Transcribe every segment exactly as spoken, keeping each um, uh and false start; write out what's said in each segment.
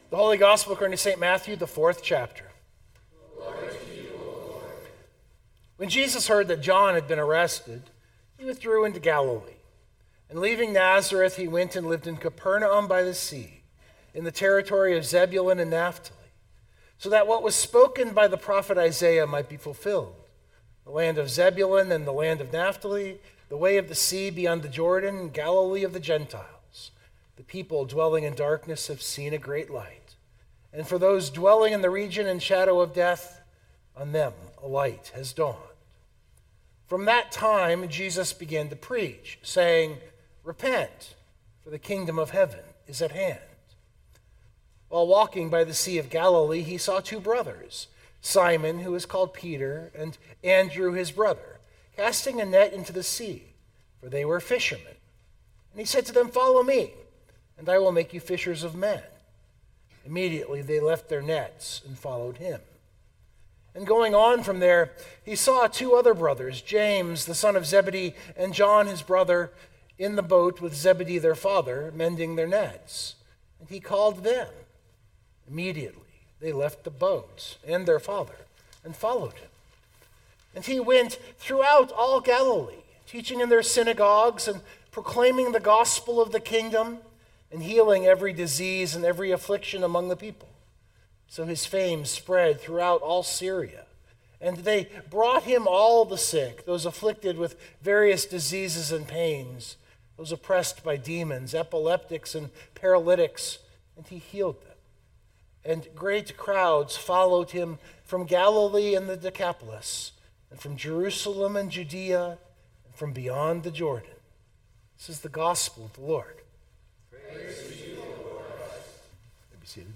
The Holy Gospel according to Saint Matthew, the fourth chapter. Glory to you, O Lord. When Jesus heard that John had been arrested, he withdrew into Galilee. And leaving Nazareth, he went and lived in Capernaum by the sea, in the territory of Zebulun and Naphtali, so that what was spoken by the prophet Isaiah might be fulfilled. The land of Zebulun and the land of Naphtali, the way of the sea beyond the Jordan, Galilee of the Gentiles. The people dwelling in darkness have seen a great light. And for those dwelling in the region and shadow of death, on them a light has dawned. From that time, Jesus began to preach, saying, "Repent, for the kingdom of heaven is at hand." While walking by the Sea of Galilee, he saw two brothers, Simon, who is called Peter, and Andrew, his brother, casting a net into the sea, for they were fishermen. And he said to them, "Follow me, and I will make you fishers of men." Immediately they left their nets and followed him. And going on from there, he saw two other brothers, James, the son of Zebedee, and John, his brother, in the boat with Zebedee, their father, mending their nets. And he called them. Immediately they left the boat and their father and followed him. And he went throughout all Galilee, teaching in their synagogues and proclaiming the gospel of the kingdom and healing every disease and every affliction among the people. So his fame spread throughout all Syria. And they brought him all the sick, those afflicted with various diseases and pains, those oppressed by demons, epileptics and paralytics, and he healed them. And great crowds followed him from Galilee and the Decapolis, and from Jerusalem and Judea, and from beyond the Jordan. This is the gospel of the Lord. Praise to you, Lord. Be seated.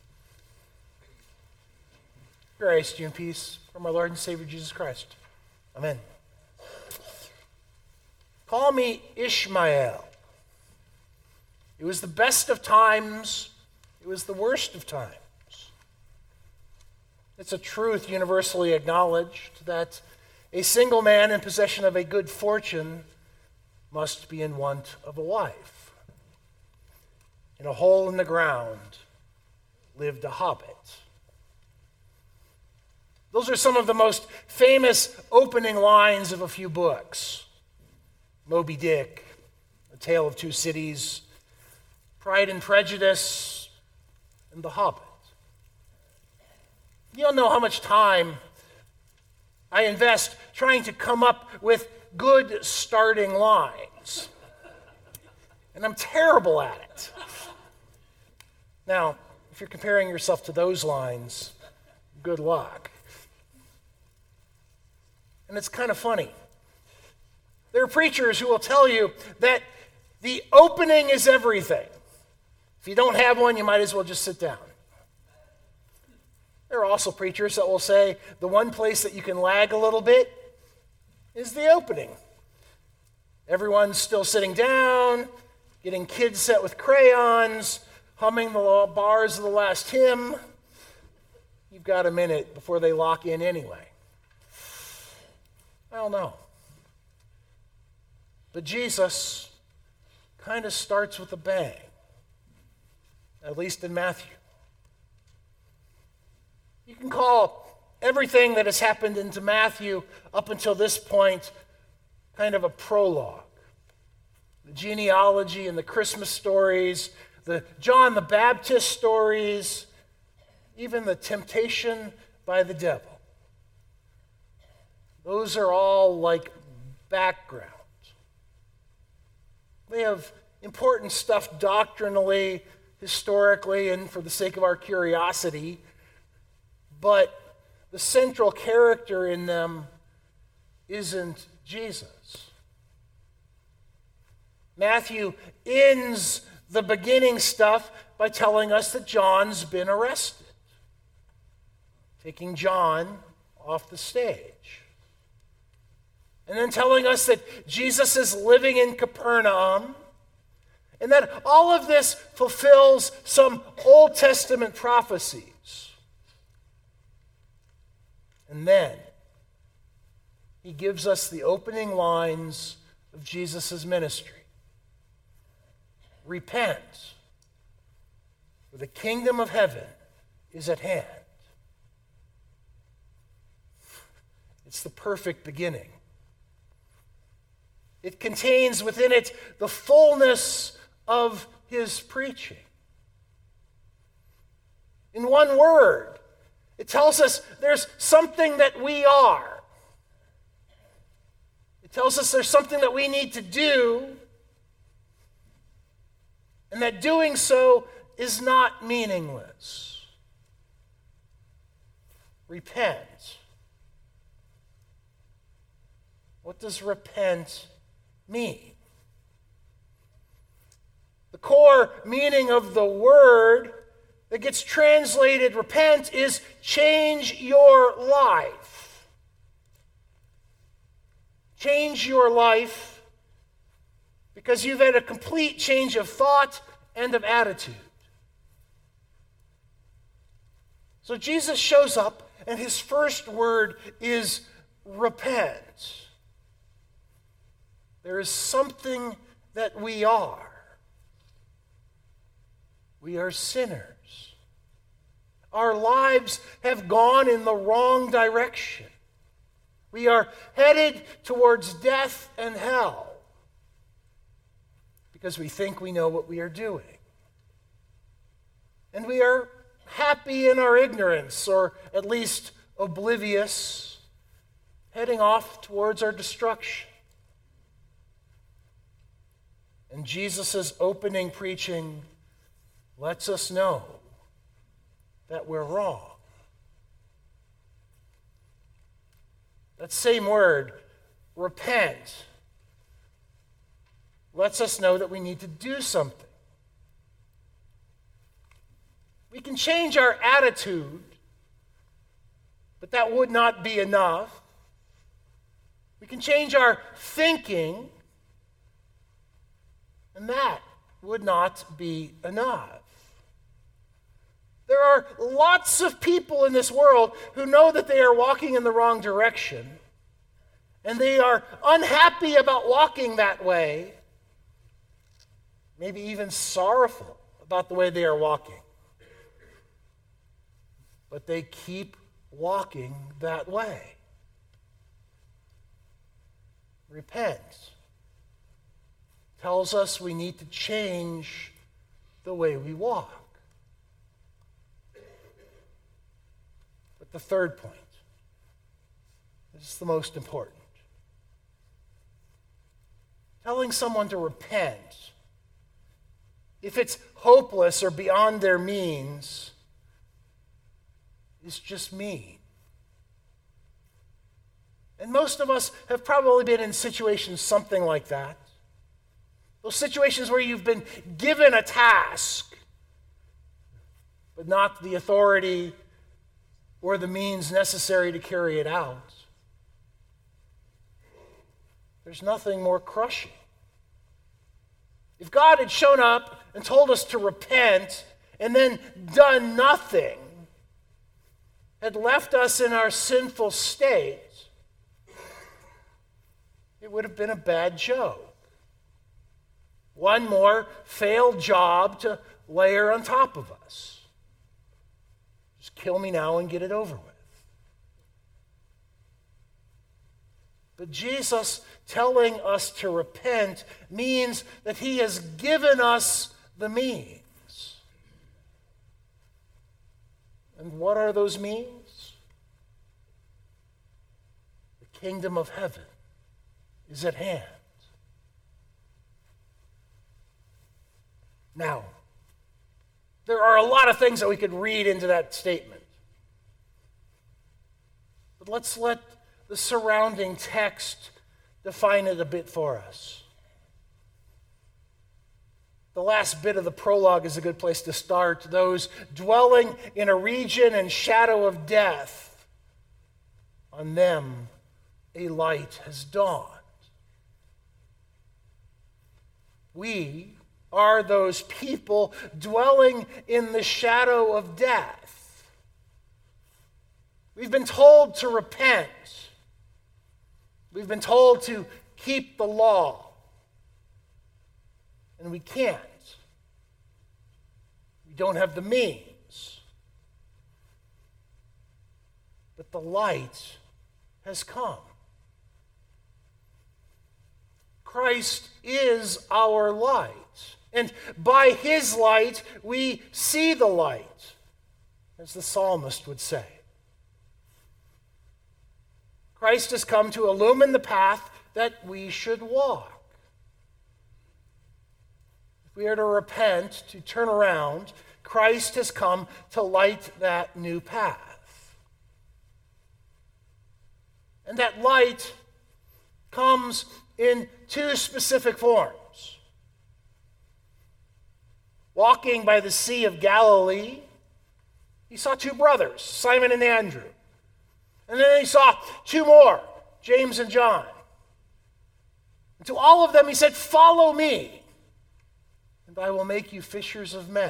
Grace to you and peace from our Lord and Savior Jesus Christ. Amen. Call me Ishmael. It was the best of times. It was the worst of times. It's a truth universally acknowledged that a single man in possession of a good fortune must be in want of a wife. In a hole in the ground lived a hobbit. Those are some of the most famous opening lines of a few books. Moby Dick, A Tale of Two Cities, Pride and Prejudice, and The Hobbit. You don't know how much time I invest trying to come up with good starting lines. And I'm terrible at it. Now, if you're comparing yourself to those lines, good luck. And it's kind of funny. There are preachers who will tell you that the opening is everything. If you don't have one, you might as well just sit down. There are also preachers that will say the one place that you can lag a little bit is the opening. Everyone's still sitting down, getting kids set with crayons, humming the bars of the last hymn. You've got a minute before they lock in anyway. I don't know. But Jesus kind of starts with a bang, at least in Matthew. You can call everything that has happened into Matthew up until this point kind of a prologue. The genealogy and the Christmas stories, the John the Baptist stories, even the temptation by the devil. Those are all like background. They have important stuff doctrinally, historically, and for the sake of our curiosity, but the central character in them isn't Jesus. Matthew ends the beginning stuff by telling us that John's been arrested, taking John off the stage. And then telling us that Jesus is living in Capernaum, and that all of this fulfills some Old Testament prophecies. And then he gives us the opening lines of Jesus' ministry. Repent, for for the kingdom of heaven is at hand. It's the perfect beginning. It contains within it the fullness of his preaching. In one word, it tells us there's something that we are. It tells us there's something that we need to do, and that doing so is not meaningless. Repent. What does repent mean? The core meaning of the word that gets translated repent is change your life. Change your life because you've had a complete change of thought and of attitude. So Jesus shows up, and his first word is repent. There is something that we are. We are sinners. Our lives have gone in the wrong direction. We are headed towards death and hell because we think we know what we are doing. And we are happy in our ignorance, or at least oblivious, heading off towards our destruction. And Jesus' opening preaching lets us know that we're wrong. That same word, repent, lets us know that we need to do something. We can change our attitude, but that would not be enough. We can change our thinking, and that would not be enough. There are lots of people in this world who know that they are walking in the wrong direction, and they are unhappy about walking that way, maybe even sorrowful about the way they are walking. But they keep walking that way. Repent tells us we need to change the way we walk. But the third point, this is the most important. Telling someone to repent, if it's hopeless or beyond their means, is just mean. And most of us have probably been in situations something like that. Those situations where you've been given a task, but not the authority or the means necessary to carry it out. There's nothing more crushing. If God had shown up and told us to repent and then done nothing, had left us in our sinful state, it would have been a bad joke. One more failed job to layer on top of us. Just kill me now and get it over with. But Jesus telling us to repent means that he has given us the means. And what are those means? The kingdom of heaven is at hand. Now, there are a lot of things that we could read into that statement. But let's let the surrounding text define it a bit for us. The last bit of the prologue is a good place to start. Those dwelling in a region and shadow of death, on them a light has dawned. We are those people dwelling in the shadow of death. We've been told to repent. We've been told to keep the law. And we can't. We don't have the means. But the light has come. Christ is our light. And by his light, we see the light, as the psalmist would say. Christ has come to illumine the path that we should walk. If we are to repent, to turn around, Christ has come to light that new path. And that light comes in two specific forms. Walking by the Sea of Galilee, he saw two brothers, Simon and Andrew. And then he saw two more, James and John. And to all of them he said, "Follow me, and I will make you fishers of men."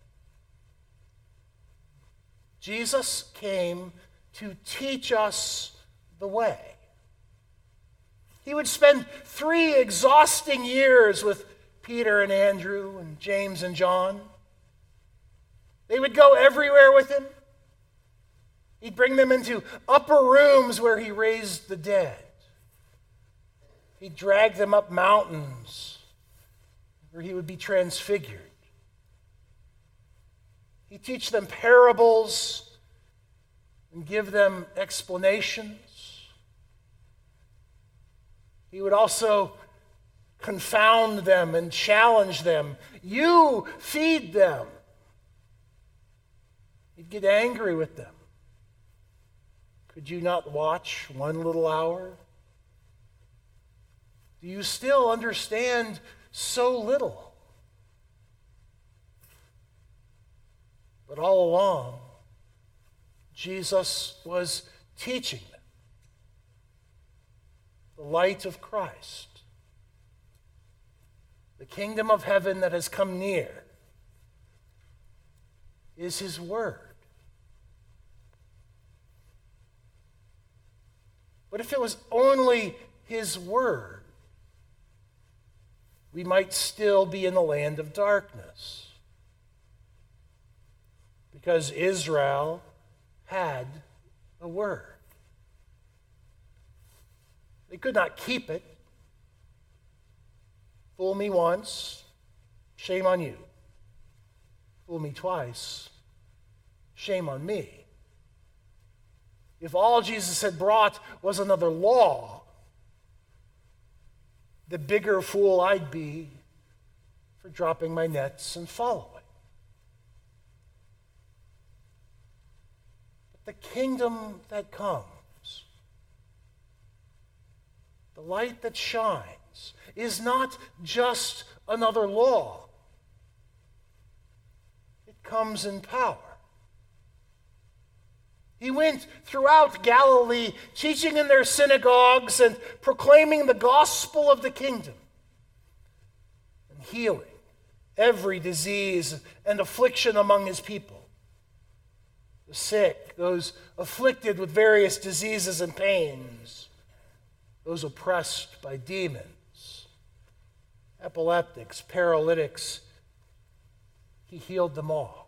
Jesus came to teach us the way. He would spend three exhausting years with Peter and Andrew and James and John. They would go everywhere with him. He'd bring them into upper rooms where he raised the dead. He'd drag them up mountains where he would be transfigured. He'd teach them parables and give them explanations. He would also confound them and challenge them. You feed them. He'd get angry with them. Could you not watch one little hour? Do you still understand so little? But all along, Jesus was teaching them the light of Christ, the kingdom of heaven that has come near, is his word. But if it was only his word, we might still be in the land of darkness. Because Israel had a word. They could not keep it. Fool me once, shame on you. Fool me twice, shame on me. If all Jesus had brought was another law, the bigger fool I'd be for dropping my nets and following. But the kingdom that comes, the light that shines, is not just another law. It comes in power. He went throughout Galilee, teaching in their synagogues and proclaiming the gospel of the kingdom and healing every disease and affliction among his people. The sick, those afflicted with various diseases and pains, those oppressed by demons, epileptics, paralytics, he healed them all.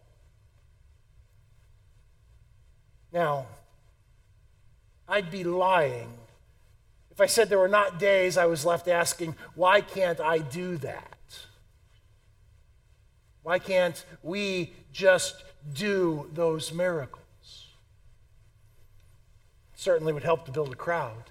Now, I'd be lying if I said there were not days I was left asking, why can't I do that? Why can't we just do those miracles? It certainly would help to build a crowd.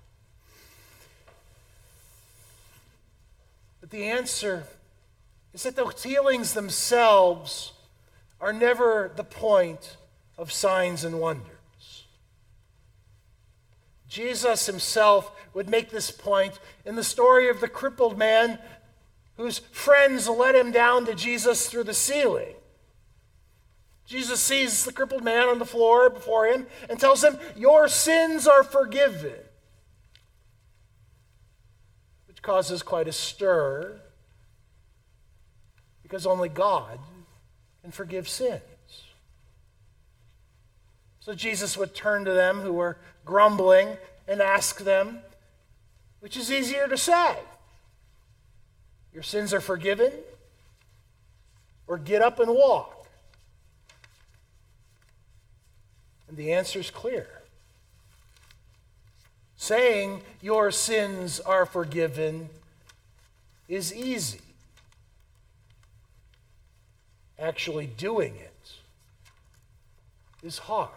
But the answer is that those healings themselves are never the point of signs and wonders. Jesus himself would make this point in the story of the crippled man whose friends let him down to Jesus through the ceiling. Jesus sees the crippled man on the floor before him and tells him, "Your sins are forgiven," which causes quite a stir because only God can forgive sins. So Jesus would turn to them who were grumbling and ask them, which is easier to say? Your sins are forgiven? Or get up and walk? And the answer is clear. Saying your sins are forgiven is easy. Actually doing it is hard.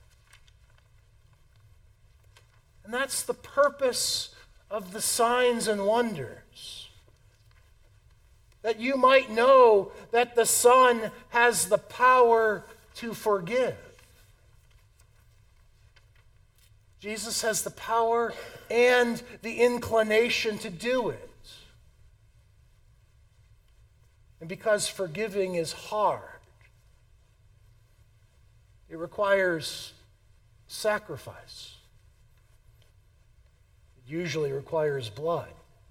And that's the purpose of the signs and wonders. That you might know that the Son has the power to forgive. Jesus has the power and the inclination to do it. And because forgiving is hard, it requires sacrifice. It usually requires blood.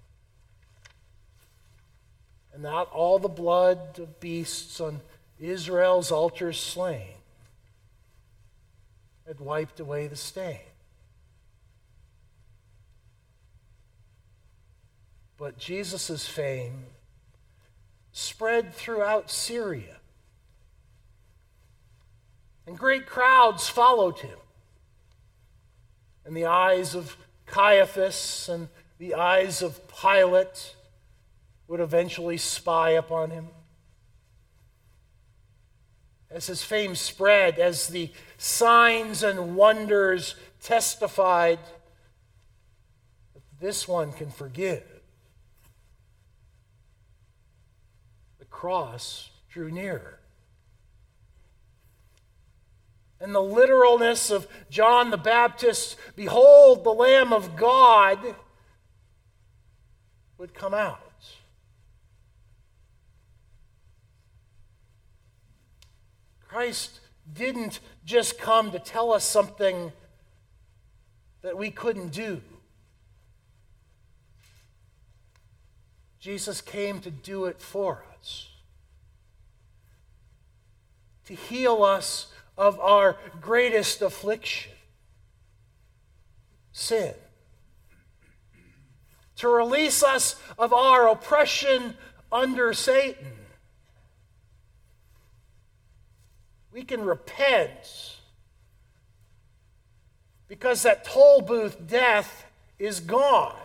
And not all the blood of beasts on Israel's altars slain had wiped away the stain. But Jesus' fame spread throughout Syria. And great crowds followed him. And the eyes of Caiaphas and the eyes of Pilate would eventually spy upon him. As his fame spread, as the signs and wonders testified that this one can forgive, the cross drew nearer. And the literalness of John the Baptist's "Behold the Lamb of God" would come out. Christ didn't just come to tell us something that we couldn't do. Jesus came to do it for us, to heal us of our greatest affliction, sin, to release us of our oppression under Satan. We can repent because that toll booth death is gone.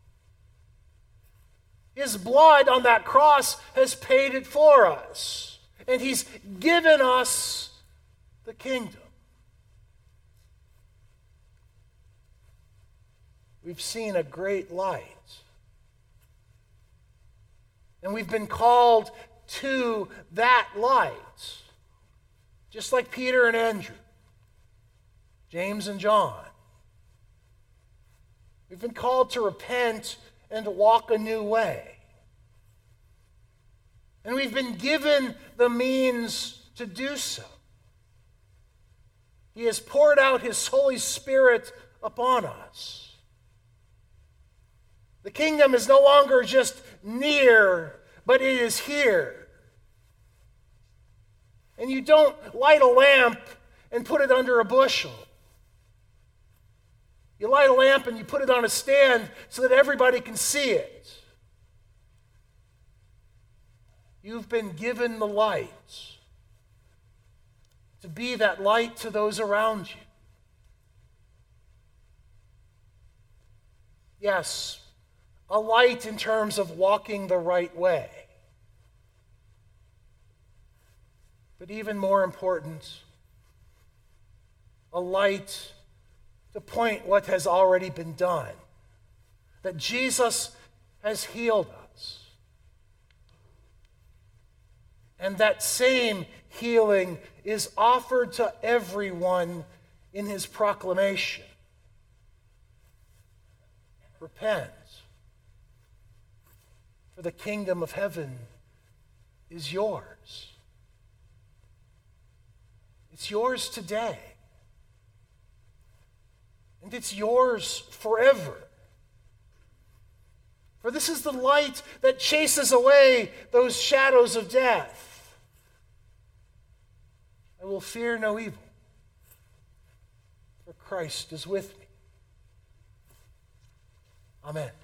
His blood on that cross has paid it for us, and he's given us the kingdom. We've seen a great light, and we've been called to that light. Just like Peter and Andrew, James and John. We've been called to repent and to walk a new way. And we've been given the means to do so. He has poured out his Holy Spirit upon us. The kingdom is no longer just near, but it is here. And you don't light a lamp and put it under a bushel. You light a lamp and you put it on a stand so that everybody can see it. You've been given the light to be that light to those around you. Yes, a light in terms of walking the right way. But even more important, a light to point what has already been done. That Jesus has healed us. And that same healing is offered to everyone in his proclamation. Repent, for the kingdom of heaven is yours. It's yours today. And it's yours forever. For this is the light that chases away those shadows of death. I will fear no evil, for Christ is with me. Amen.